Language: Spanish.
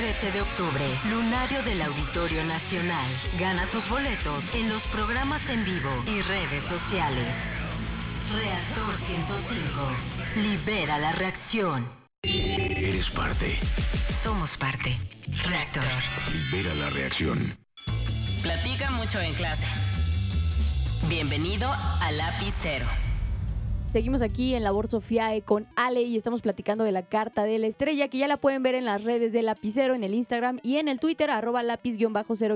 13 de octubre, Lunario del Auditorio Nacional. Gana tus boletos en los programas en vivo y redes sociales. Reactor 105. Libera la reacción. Eres parte. Somos parte. Reactor. Libera la reacción. Platica mucho en clase. Bienvenido a Lapicero. Seguimos aquí en Labor Sofiae con Ale y estamos platicando de la Carta de la Estrella, que ya la pueden ver en las redes de Lapicero, en el Instagram y en el Twitter, @lápiz_0